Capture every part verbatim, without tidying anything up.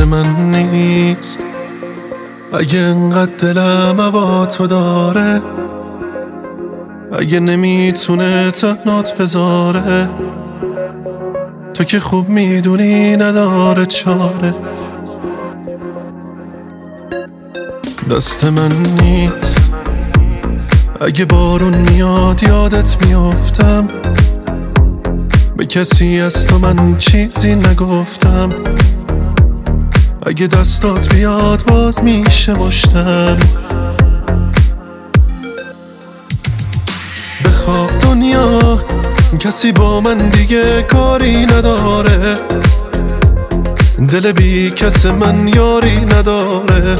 من نیست. اگه انقدر دلم هوا تو داره، اگه نمیتونه تنات بذاره، تو که خوب میدونی نداره چاره. دست من نیست. اگه بارون میاد یادت میافتم، به کسی از تو من چیزی نگفتم. اگه دستات بیاد باز میشه مشتم. بخواب دنیا کسی با من دیگه کاری نداره، دل بی کس من یاری نداره،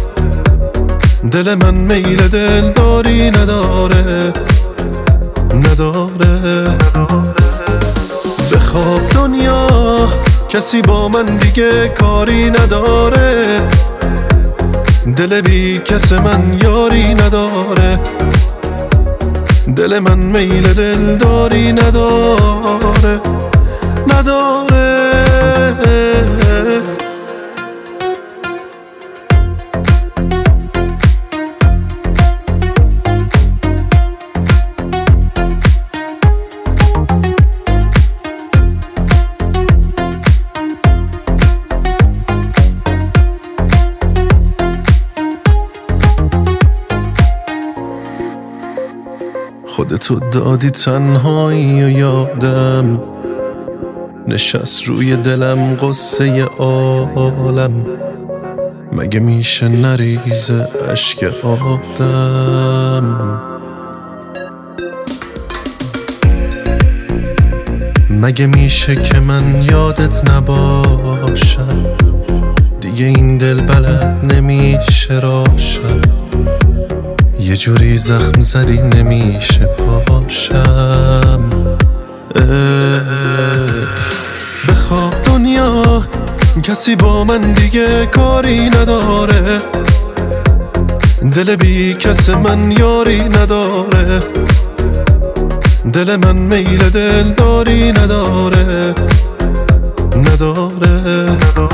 دل من میل دلداری نداره نداره. بخواب دنیا کسی با من دیگه کاری نداره، دل بی کس من یاری نداره، دل من میل دلداری نداره نداره. خودتو دادی تنهایی و یادم نشست روی دلم قصه عالم. مگه میشه نریزه اشک آدم؟ مگه میشه که من یادت نباشم؟ دیگه این دل بلد نمیشه راشم، یه جوری زخم زدی نمیشه پاشم. بخواب دنیا کسی با من دیگه کاری نداره، دل بی کس من یاری نداره، دل من میل دلداری نداره نداره.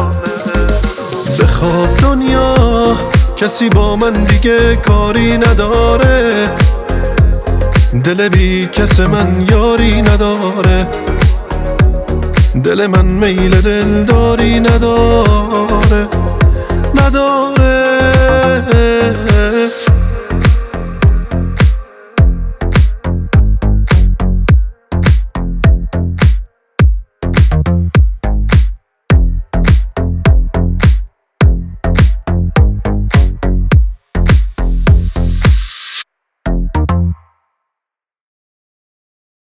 بخواب دنیا کسی با من دیگه کاری نداره، دل بی کس من یاری نداره، دل من میل دلداری نداره